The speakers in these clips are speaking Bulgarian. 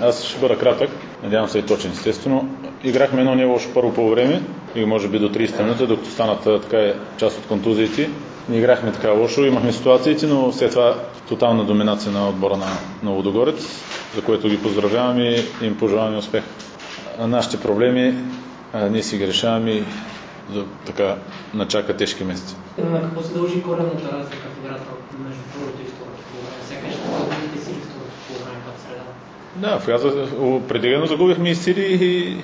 Аз ще бъда кратък, надявам се и точен, естествено. Играхме едно не лошо първо по време и може би до 30 минути, докато станат така част от контузиите. Не играхме така лошо, имахме ситуациите, но след това тотална доминация на отбора на Лудогорец, за което ги поздравявам и им пожелаваме успех. Нашите проблеми ние си ги решаваме и така начака тежки месеци. На какво се дължи коренната разлика в играта между първото и второто полувреме? Сякаш загубите сили в второто полувреме в среда. Да, определено загубихме и сили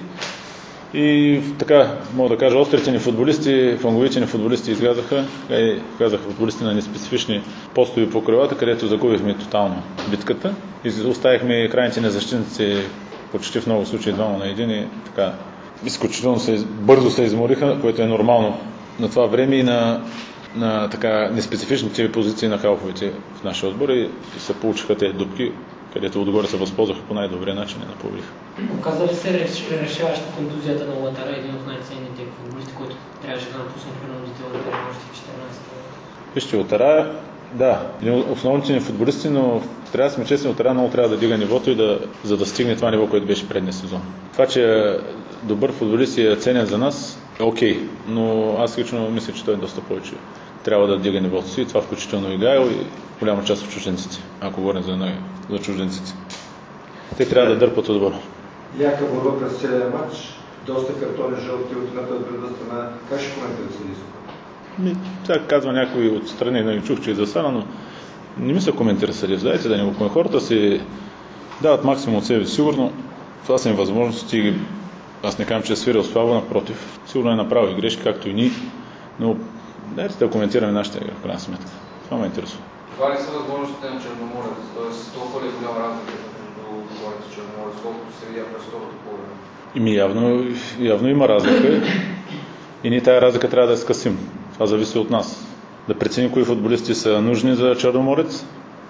и така, мога да кажа, острите ни футболисти, фланговите ни футболисти излязаха, казах футболисти на неспецифични постови по крилата, където загубихме тотално битката и оставихме крайните незащитници почти в много случаи 2 на 1 и така изключително бързо се измориха, което е нормално на това време и на така неспецифичните позиции на халфовете в нашия отбор и се получиха тези дупки, където отгоре се възползваха по най-добрия начин и напълниха. Оказа ли се решаваща контузията на Латара, един от най-ценните футболисти, който трябваше да напусне принудително още в 14-та? Вижте, Латара, да, един от основните ни футболисти, но трябва да сме честни, Латара много трябва да дига нивото за да стигне това ниво, което беше предния сезон. Това, че добър футболист и е ценен за нас, е окей, но аз лично мисля, че той е доста повече. Трябва да дига нивото си, това включително и Гайл и голяма част от чужденците, ако говорим за чужденците. Те трябва да дърпат отбора. Яка борба през целия матч, доста картони жълти от едната от друга страна. Как ще коментирате съдийството? Така казва някой от страни, не чух, че е засана, но не ми се коментира съдийство. Дайте да не го коментираме. Хората си дават максимум от себе. Сигурно това са им възможности. Аз не казвам, че е свирил слабо, напротив. Сигурно е направил и грешки, както и ние, но дайте да коментираме нашите игри, в крайна сметка. Това ме интересува. Това ли са възможностите на Черноморец? Тоест, толкова ли е голяма разлика между Лудогорец и Черноморец, колкото се видя през второто полувреме? Явно има разлика и ние тази разлика трябва да я скъсим. Това зависи от нас. Да преценим кои футболисти са нужни за Черноморец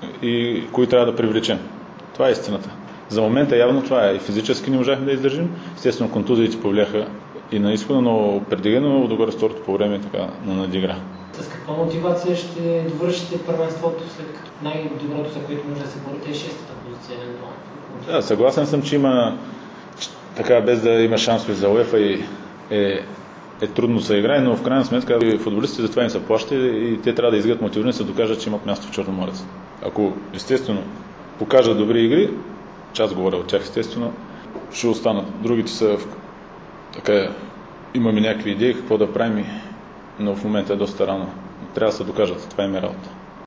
и кои трябва да привлечем. Това е истината. За момента явно това е. И физически не можахме да издържим. Естествено, контузиите повлияха и на изхода, но определено Лудогорец второто по време така надигра. С каква мотивация ще довършите първенството, след като най-доброто, за което може да се борите, е 6-та позиция? Да, съгласен съм, че има така, без да има шансове за УЕФА и е трудно да се играе, но в крайна сметка футболистите за това им се плащат и те трябва да изградят мотивирани, се докажат, че имат място в Черноморец. Ако естествено покажат добри игри, част говоря от тях естествено, ще останат. Другите са така, имаме някакви идеи какво да правим, но в момента е доста рано. Трябва да се докажат. Това им е работа.